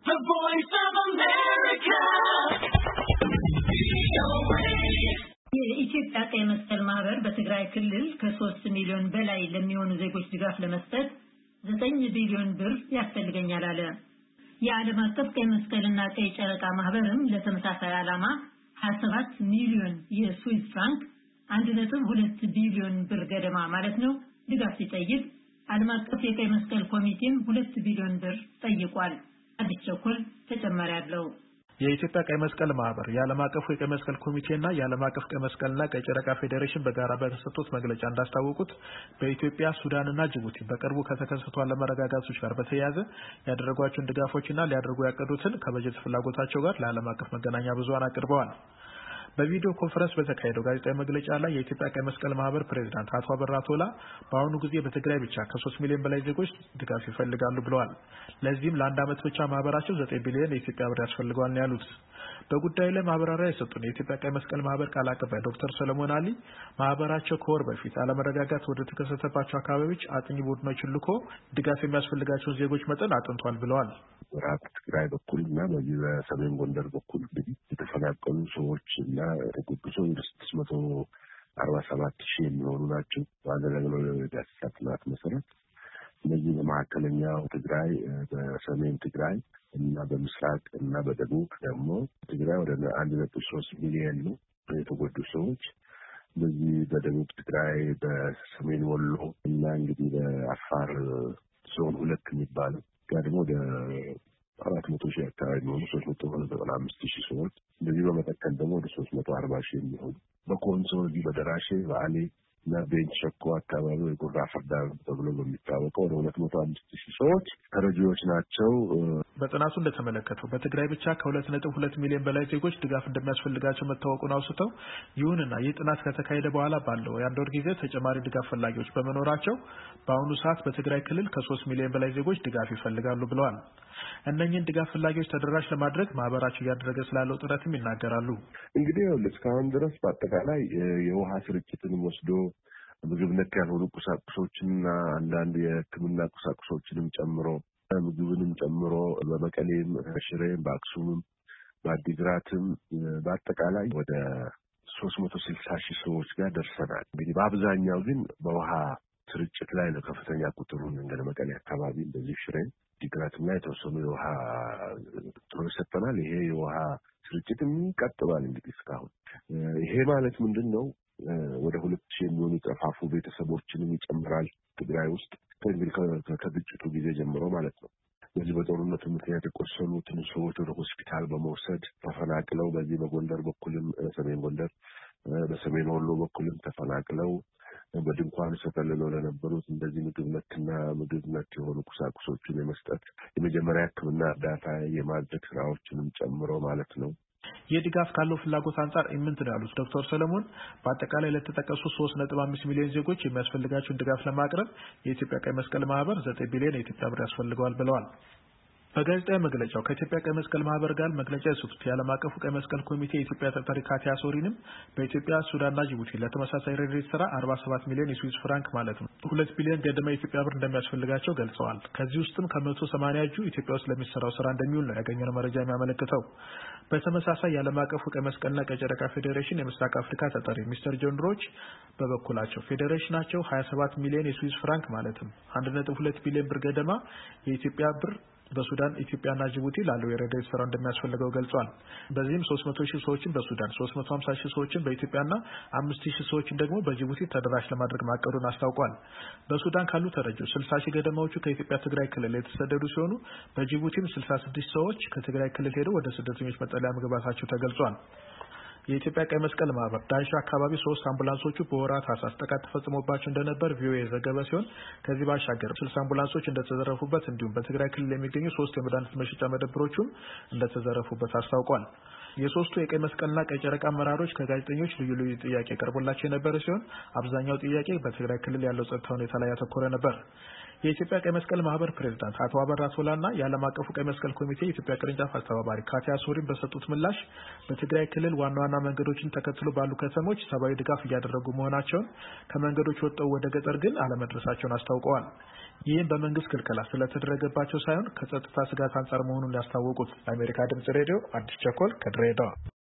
The Voice of America. የኢትዮጵያ ቀይ መስቀል ማህበር በትግራይ ክልል ከ3 ሚሊዮን በላይ ለሚሆኑ ዜጎች ድጋፍ ለመስጠት 9 ቢሊዮን ብር ያስፈልገኛል አለ። የዓለም አቀፍ ቀይ መስቀልና ቀይ ጨረቃ ማህበርም ለተመሳሳይ ዓላማ 27 ሚሊዮን የስዊስ ፍራንክ 1.2 ቢሊዮን ብር ገደማ ማለት ነው ድጋፍ ሲጠይቅ ዓለም አቀፍ የቀይ መስቀል ኮሚቴም 2 ቢሊዮን ብር ጠይቋል። አዲስ ቸኩል ተጨማሪ አለው። የኢትዮጵያ ቀይ መስቀል ማህበር የዓለም አቀፉ የቀይ መስቀል ኮሚቴና የዓለም አቀፍ ቀይ መስቀልና ቀይ ጨረቃ ፌዴሬሽን በጋራ በተሰጡት መግለጫ እንዳስታወቁት በኢትዮጵያ፣ ሱዳንና ጅቡቲ በቅርቡ ከተከሰቱ አለመረጋጋቶች ጋር በተያያዘ ያደረጓቸውን ድጋፎችና ሊያደርጉ ያቀዱትን ከበጀት ፍላጎታቸው ጋር ለዓለም አቀፍ መገናኛ ብዙሃን አቅርበዋል። በቪዲዮ ኮንፈረንስ በተካሄደው ጋዜጣዊ መግለጫ ላይ የኢትዮጵያ ቀይ መስቀል ማህበር ፕሬዝዳንት አቶ አበራ ቶላ በአሁኑ ጊዜ በትግራይ ብቻ ከ3 ሚሊዮን በላይ ዜጎች ድጋፍ ይፈልጋሉ ብለዋል። ለዚህም ለአንድ ዓመት ብቻ ማህበራቸው 9 ቢሊዮን የኢትዮጵያ ብር ያስፈልገዋል ነው ያሉት። በጉዳዩ ላይ ማብራሪያ የሰጡን የኢትዮጵያ ቀይ መስቀል ማህበር ቃል አቀባይ ዶክተር ሰለሞን አሊ ማህበራቸው ከወር በፊት አለመረጋጋት ወደ ተከሰተባቸው አካባቢዎች አጥኚ ቡድኖችን ልኮ ድጋፍ የሚያስፈልጋቸውን ዜጎች መጠን አጥንቷል ብለዋል። ምዕራብ ትግራይ በኩልና በዚህ በሰሜን ጎንደር በኩል እንግዲህ የተፈናቀሉ ሰዎች እና የተጎዱ ሰዎች 647 ሺህ የሚሆኑ ናቸው። ባደረግነው የዳሰሳ ጥናት መሰረት እነዚህ በመካከለኛው ትግራይ፣ በሰሜን ትግራይ እና በምስራቅ እና በደቡብ ደግሞ ትግራይ ወደ 1.3 ሚሊዮን ነው የተጎዱ ሰዎች። በዚህ በደቡብ ትግራይ፣ በሰሜን ወሎ እና እንግዲህ በአፋር ዞን 2 የሚባለው ጋር ደግሞ ወደ 400 ሺህ አካባቢ የሚሆኑ 395 ሺህ ሰዎች እንደዚህ በመተከል ደግሞ ወደ 340 ሺህ የሚሆኑ በኮንሶ እዚህ በደራሼ በአሌ እና ቤንች ሸኮ አካባቢ ወይ ጉራ ፈርዳ ተብሎ በሚታወቀው ወደ 205 ሺህ ሰዎች ተረጂዎች ናቸው። በጥናቱ እንደተመለከተው በትግራይ ብቻ ከ2.2 ሚሊዮን በላይ ዜጎች ድጋፍ እንደሚያስፈልጋቸው መታወቁን አውስተው ይሁንና ይህ ጥናት ከተካሄደ በኋላ ባለው የአንድ ወር ጊዜ ተጨማሪ ድጋፍ ፈላጊዎች በመኖራቸው በአሁኑ ሰዓት በትግራይ ክልል ከ3 ሚሊዮን በላይ ዜጎች ድጋፍ ይፈልጋሉ ብለዋል። እነኚህን ድጋፍ ፈላጊዎች ተደራሽ ለማድረግ ማህበራቸው እያደረገ ስላለው ጥረትም ይናገራሉ። እንግዲህ እስካሁን ድረስ በአጠቃላይ የውሃ ስርጭትንም ወስዶ ምግብ ነክ ያልሆኑ ቁሳቁሶችንና አንዳንድ የሕክምና ቁሳቁሶችንም ጨምሮ ምግብንም ጨምሮ በመቀሌም፣ ሽሬም፣ በአክሱምም፣ በአዲግራትም በአጠቃላይ ወደ 360 ሺህ ሰዎች ጋር ደርሰናል። እንግዲህ በአብዛኛው ግን በውሃ ስርጭት ላይ ነው ከፍተኛ ቁጥሩን እንደ መቀሌ አካባቢ እንደዚህ ሽሬም ዲግራትና የተወሰኑ የውሃ ጥሮች ሰጥተናል። ይሄ የውሃ ስርጭትም ይቀጥላል። እንግዲህ እስካሁን ይሄ ማለት ምንድን ነው? ወደ 2000 የሚሆኑ ጠፋፉ ቤተሰቦችንም ይጨምራል ትግራይ ውስጥ እንግዲህ ከግጭቱ ጊዜ ጀምሮ ማለት ነው። በዚህ በጦርነቱ ምክንያት የቆሰሉትን ሰዎች ወደ ሆስፒታል በመውሰድ ተፈናቅለው በዚህ በጎንደር በኩልም ሰሜን ጎንደር በሰሜን ወሎ በኩልም ተፈናቅለው በድንኳን ተጠልለው ለነበሩት እንደዚህ ምግብ ነክ የሆኑ ቁሳቁሶችን የመስጠት የመጀመሪያ ሕክምና እርዳታ የማድረግ ስራዎችንም ጨምሮ ማለት ነው። የድጋፍ ካለው ፍላጎት አንጻር ኢምንት ነው ያሉት ዶክተር ሰለሞን በአጠቃላይ ለተጠቀሱ 3.5 ሚሊዮን ዜጎች የሚያስፈልጋቸውን ድጋፍ ለማቅረብ የኢትዮጵያ ቀይ መስቀል ማህበር 9 ቢሊዮን የኢትዮጵያ ብር ያስፈልገዋል ብለዋል። በጋዜጣዊ መግለጫው ከኢትዮጵያ ቀይ መስቀል ማህበር ጋር መግለጫ የሰጡት የዓለም አቀፉ ቀይ መስቀል ኮሚቴ የኢትዮጵያ ተጠሪ ካቲያ ሶሪንም በኢትዮጵያ፣ ሱዳንና ጅቡቲ ለተመሳሳይ ረድኤት ስራ 47 ሚሊዮን የስዊስ ፍራንክ ማለት ነው 2 ቢሊዮን ገደማ የኢትዮጵያ ብር እንደሚያስፈልጋቸው ገልጸዋል። ከዚህ ውስጥም ከ180 እጁ ኢትዮጵያ ውስጥ ለሚሰራው ስራ እንደሚውል ነው ያገኘነው መረጃ የሚያመለክተው። በተመሳሳይ የዓለም አቀፉ ቀይ መስቀልና ቀይ ጨረቃ ፌዴሬሽን የምስራቅ አፍሪካ ተጠሪ ሚስተር ጆን ሮች በበኩላቸው ፌዴሬሽናቸው 27 ሚሊዮን የስዊስ ፍራንክ ማለትም 1.2 ቢሊዮን ብር ገደማ የኢትዮጵያ ብር በሱዳን፣ ኢትዮጵያና ጅቡቲ ላለው የረድኤት ስራ እንደሚያስፈልገው ገልጿል። በዚህም 300 ሺህ ሰዎችን በሱዳን፣ 350 ሺህ ሰዎችን በኢትዮጵያና 5000 ሰዎችን ደግሞ በጅቡቲ ተደራሽ ለማድረግ ማቀዱን አስታውቋል። በሱዳን ካሉ ተረጂዎች 60 ሺህ ገደማዎቹ ከኢትዮጵያ ትግራይ ክልል የተሰደዱ ሲሆኑ በጅቡቲም 66 ሰዎች ከትግራይ ክልል ሄደው ወደ ስደተኞች መጠለያ መግባታቸው ተገልጿል። የኢትዮጵያ ቀይ መስቀል ማህበር ዳንሻ አካባቢ 3 አምቡላንሶቹ በወራት አሳስ ጥቃት ተፈጽሞባቸው እንደነበር ቪኦኤ የዘገበ ሲሆን ከዚህ ባሻገር 60 አምቡላንሶች እንደተዘረፉበት እንዲሁም በትግራይ ክልል የሚገኙ 3 የመድኃኒት መሸጫ መደብሮችም እንደተዘረፉበት አስታውቋል። የሶስቱ የቀይ መስቀልና ቀይ ጨረቃ አመራሮች ከጋዜጠኞች ልዩ ጥያቄ ቀርቦላቸው የነበረ ሲሆን አብዛኛው ጥያቄ በትግራይ ክልል ያለው ጸጥታ ሁኔታ ላይ ያተኮረ ነበር። የኢትዮጵያ ቀይ መስቀል ማህበር ፕሬዝዳንት አቶ አበራ ሶላና የዓለም አቀፉ ቀይ መስቀል ኮሚቴ የኢትዮጵያ ቅርንጫፍ አስተባባሪ ካቲያ ሶሪን በሰጡት ምላሽ በትግራይ ክልል ዋና ዋና መንገዶችን ተከትሎ ባሉ ከተሞች ሰብአዊ ድጋፍ እያደረጉ መሆናቸውን ከመንገዶች ወጥተው ወደ ገጠር ግን አለመድረሳቸውን አስታውቀዋል። ይህም በመንግስት ክልከላ ስለተደረገባቸው ሳይሆን ከጸጥታ ስጋት አንጻር መሆኑን ያስታወቁት። ለአሜሪካ ድምጽ ሬዲዮ አዲስ ቸኮል ከድሬዳዋ